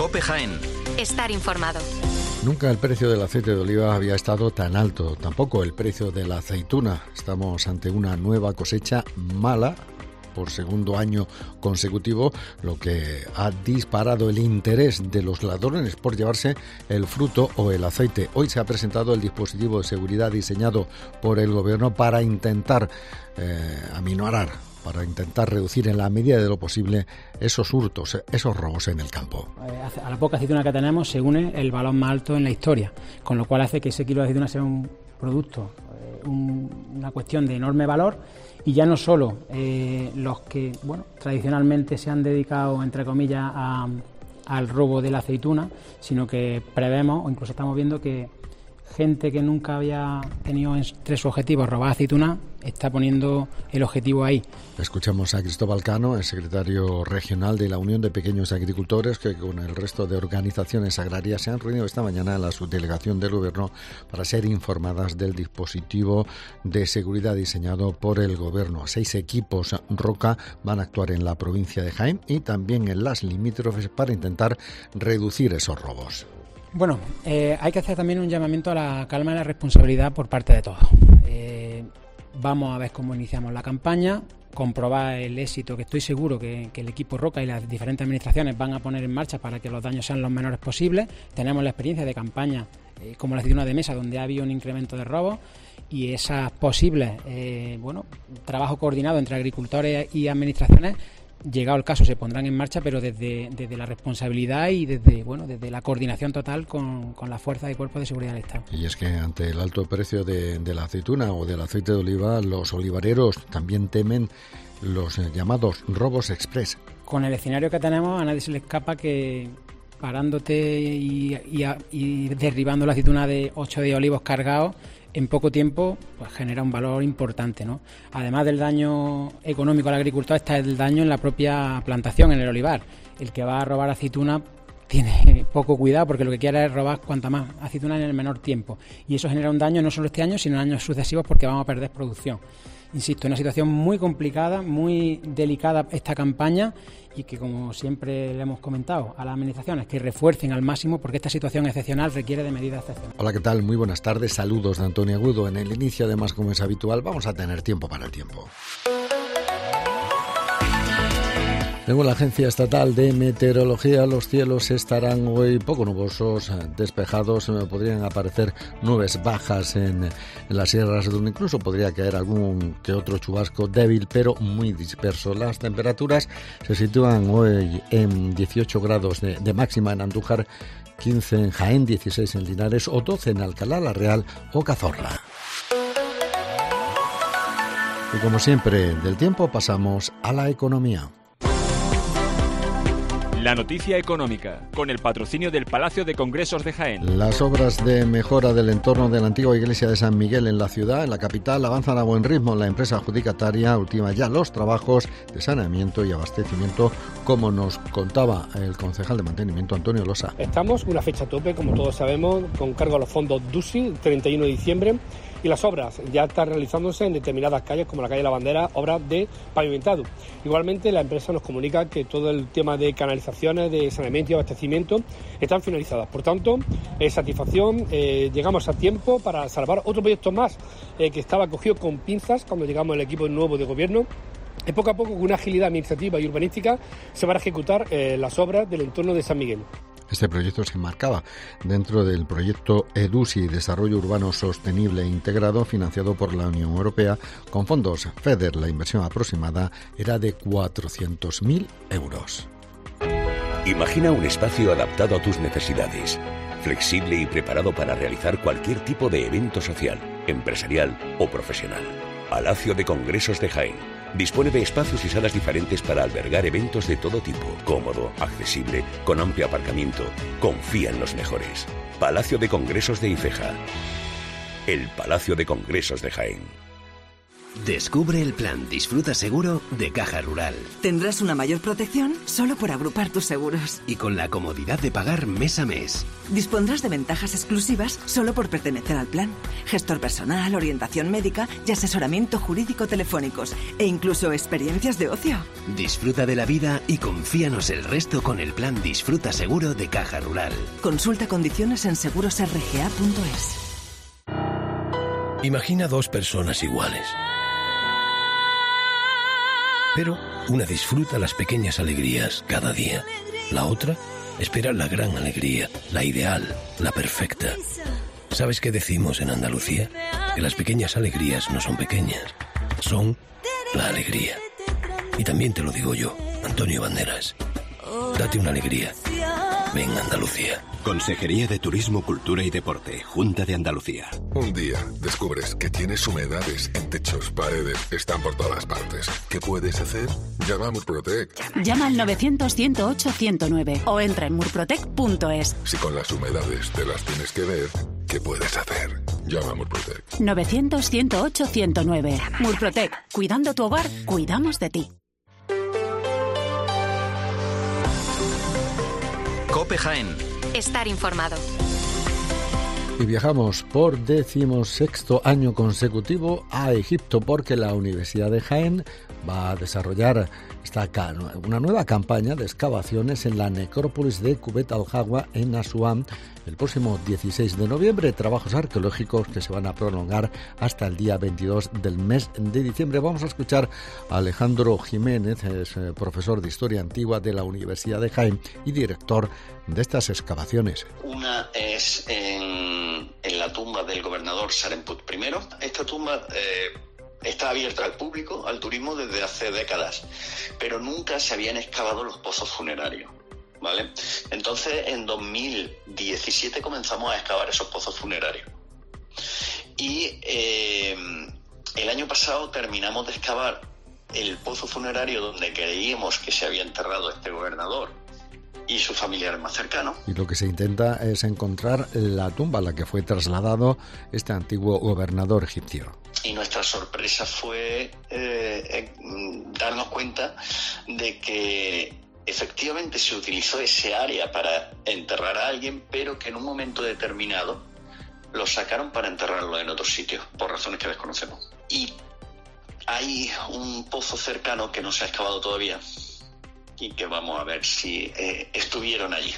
COPE Jaén. Estar informado. Nunca el precio del aceite de oliva había estado tan alto, tampoco el precio de la aceituna. Estamos ante una nueva cosecha mala por segundo año consecutivo, lo que ha disparado el interés de los ladrones por llevarse el fruto o el aceite. Hoy se ha presentado el dispositivo de seguridad diseñado por el Gobierno para intentar aminorar, para intentar reducir en la medida de lo posible esos hurtos, esos robos en el campo. A la poca aceituna que tenemos se une el valor más alto en la historia, con lo cual hace que ese kilo de aceituna sea un producto, una cuestión de enorme valor, y ya no solo los que tradicionalmente se han dedicado, entre comillas, al robo de la aceituna, sino que prevemos, o incluso estamos viendo que gente que nunca había tenido entre sus objetivos robar aceituna está poniendo el objetivo ahí. Escuchamos a Cristóbal Cano, el secretario regional de la Unión de Pequeños Agricultores, que con el resto de organizaciones agrarias se han reunido esta mañana en la subdelegación del Gobierno para ser informadas del dispositivo de seguridad diseñado por el Gobierno. 6 equipos Roca van a actuar en la provincia de Jaén y también en las limítrofes para intentar reducir esos robos. Bueno, hay que hacer también un llamamiento a la calma y la responsabilidad por parte de todos. Vamos a ver cómo iniciamos la campaña, comprobar el éxito que estoy seguro que el equipo Roca y las diferentes administraciones van a poner en marcha para que los daños sean los menores posibles. Tenemos la experiencia de campaña como la aceituna de mesa, donde ha habido un incremento de robos, y esas posibles, trabajo coordinado entre agricultores y administraciones, llegado el caso, se pondrán en marcha, pero desde la responsabilidad y desde la coordinación total con las fuerzas y cuerpos de seguridad del Estado. Y es que ante el alto precio de la aceituna o del aceite de oliva, los olivareros también temen los llamados robos express. Con el escenario que tenemos, a nadie se le escapa que parándote y derribando la aceituna de 8 de olivos cargados, en poco tiempo pues genera un valor importante, ¿no? Además del daño económico al agricultor, está el daño en la propia plantación, en el olivar. El que va a robar aceituna tiene poco cuidado, porque lo que quiere es robar cuanta más aceituna en el menor tiempo. Y eso genera un daño no solo este año, sino en años sucesivos, porque vamos a perder producción. Insisto, una situación muy complicada, muy delicada esta campaña, y que, como siempre le hemos comentado a las administraciones, que refuercen al máximo, porque esta situación excepcional requiere de medidas excepcionales. Hola, ¿qué tal? Muy buenas tardes, saludos de Antonio Agudo. En el inicio, además, como es habitual, vamos a tener tiempo para el tiempo. Según la Agencia Estatal de Meteorología, los cielos estarán hoy poco nubosos, despejados. Podrían aparecer nubes bajas en las sierras, donde incluso podría caer algún que otro chubasco débil, pero muy disperso. Las temperaturas se sitúan hoy en 18 grados de máxima en Andújar, 15 en Jaén, 16 en Linares o 12 en Alcalá la Real o Cazorla. Y como siempre, del tiempo pasamos a la economía. La noticia económica, con el patrocinio del Palacio de Congresos de Jaén. Las obras de mejora del entorno de la antigua iglesia de San Miguel en la ciudad, en la capital, avanzan a buen ritmo. La empresa adjudicataria ultima ya los trabajos de saneamiento y abastecimiento, como nos contaba el concejal de mantenimiento, Antonio Losa. Estamos en una fecha tope, como todos sabemos, con cargo a los fondos DUSI, el 31 de diciembre. Y las obras ya están realizándose en determinadas calles, como la calle La Bandera, obras de pavimentado. Igualmente, la empresa nos comunica que todo el tema de canalizaciones, de saneamiento y abastecimiento están finalizadas. Por tanto, satisfacción, llegamos a tiempo para salvar otro proyecto más que estaba cogido con pinzas cuando llegamos al equipo nuevo de gobierno. Y poco a poco, con una agilidad administrativa y urbanística, se van a ejecutar las obras del entorno de San Miguel. Este proyecto se enmarcaba dentro del proyecto EDUSI, Desarrollo Urbano Sostenible e Integrado, financiado por la Unión Europea con fondos FEDER. La inversión aproximada era de 400.000 euros. Imagina un espacio adaptado a tus necesidades, flexible y preparado para realizar cualquier tipo de evento social, empresarial o profesional. Palacio de Congresos de Jaén. Dispone de espacios y salas diferentes para albergar eventos de todo tipo. Cómodo, accesible, con amplio aparcamiento. Confía en los mejores. Palacio de Congresos de Ifeja. El Palacio de Congresos de Jaén. Descubre el plan Disfruta Seguro de Caja Rural. Tendrás una mayor protección solo por agrupar tus seguros. Y con la comodidad de pagar mes a mes. Dispondrás de ventajas exclusivas solo por pertenecer al plan. Gestor personal, orientación médica y asesoramiento jurídico telefónicos. E incluso experiencias de ocio. Disfruta de la vida y confíanos el resto con el plan Disfruta Seguro de Caja Rural. Consulta condiciones en segurosrga.es. Imagina dos personas iguales. Pero una disfruta las pequeñas alegrías cada día. La otra espera la gran alegría, la ideal, la perfecta. ¿Sabes qué decimos en Andalucía? Que las pequeñas alegrías no son pequeñas, son la alegría. Y también te lo digo yo, Antonio Banderas. Date una alegría. Ven Andalucía. Consejería de Turismo, Cultura y Deporte, Junta de Andalucía. Un día descubres que tienes humedades en techos, paredes, están por todas partes. ¿Qué puedes hacer? Llama a Murprotec. Llama al 900-108-109 o entra en murprotec.es. Si con las humedades te las tienes que ver, ¿qué puedes hacer? Llama a Murprotec. 900-108-109. Murprotec. Cuidando tu hogar, cuidamos de ti. COPE Jaén. Estar informado. Y viajamos por 16º año consecutivo a Egipto porque la Universidad de Jaén va a desarrollar una nueva campaña de excavaciones en la necrópolis de Kubet al-Hawa en Asuán el próximo 16 de noviembre. Trabajos arqueológicos que se van a prolongar hasta el día 22 del mes de diciembre. Vamos a escuchar a Alejandro Jiménez, es profesor de Historia Antigua de la Universidad de Jaén y director de estas excavaciones. Una es en la tumba del gobernador Saremput I. Esta tumba está abierta al público, al turismo, desde hace décadas, pero nunca se habían excavado los pozos funerarios, ¿vale? Entonces, en 2017 comenzamos a excavar esos pozos funerarios. Y el año pasado terminamos de excavar el pozo funerario donde creíamos que se había enterrado este gobernador y sus familiares más cercanos. Y lo que se intenta es encontrar la tumba a la que fue trasladado este antiguo gobernador egipcio. Y nuestra sorpresa fue darnos cuenta de que efectivamente se utilizó ese área para enterrar a alguien, pero que en un momento determinado lo sacaron para enterrarlo en otro sitio, por razones que desconocemos. Y hay un pozo cercano que no se ha excavado todavía y que vamos a ver si estuvieron allí.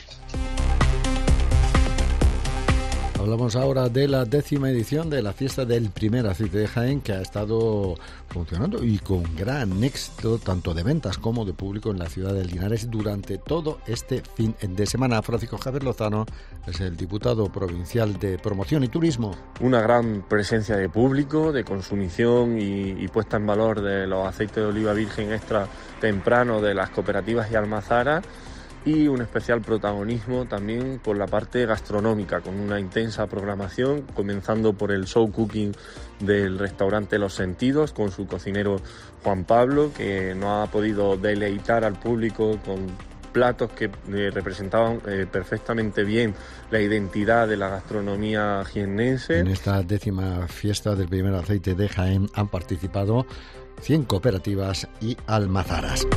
Hablamos ahora de la 10ª edición de la fiesta del primer aceite de Jaén, que ha estado funcionando y con gran éxito tanto de ventas como de público en la ciudad de Linares durante todo este fin de semana. Francisco Javier Lozano es el diputado provincial de Promoción y Turismo. Una gran presencia de público, de consumición y puesta en valor de los aceites de oliva virgen extra temprano de las cooperativas y almazaras, y un especial protagonismo también por la parte gastronómica, con una intensa programación, comenzando por el show cooking del restaurante Los Sentidos, con su cocinero Juan Pablo, que nos ha podido deleitar al público con platos que representaban perfectamente bien la identidad de la gastronomía jiennense. En esta 10ª fiesta del primer aceite de Jaén han participado 100 cooperativas y almazaras.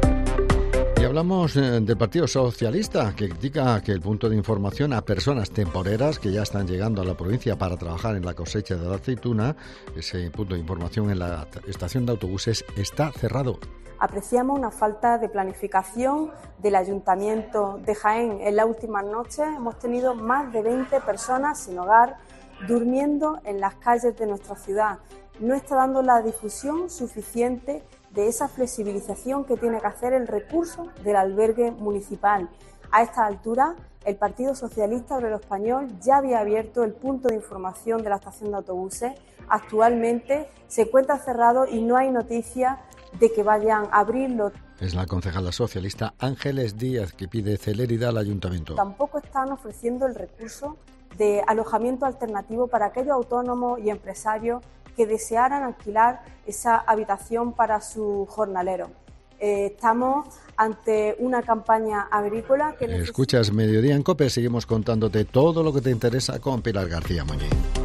Y hablamos del Partido Socialista, que critica que el punto de información a personas temporeras que ya están llegando a la provincia para trabajar en la cosecha de la aceituna, ese punto de información en la estación de autobuses, está cerrado. Apreciamos una falta de planificación del Ayuntamiento de Jaén. En las últimas noches hemos tenido más de 20 personas sin hogar durmiendo en las calles de nuestra ciudad. No está dando la difusión suficiente de esa flexibilización que tiene que hacer el recurso del albergue municipal. A esta altura, el Partido Socialista Obrero Español ya había abierto el punto de información de la estación de autobuses. Actualmente se encuentra cerrado y no hay noticia de que vayan a abrirlo. Es la concejala socialista Ángeles Díaz, que pide celeridad al ayuntamiento. Tampoco están ofreciendo el recurso de alojamiento alternativo para aquellos autónomos y empresarios que desearan alquilar esa habitación para sus jornaleros. Estamos ante una campaña agrícola que Escuchas Mediodía en COPE, seguimos contándote todo lo que te interesa con Pilar García Muñiz.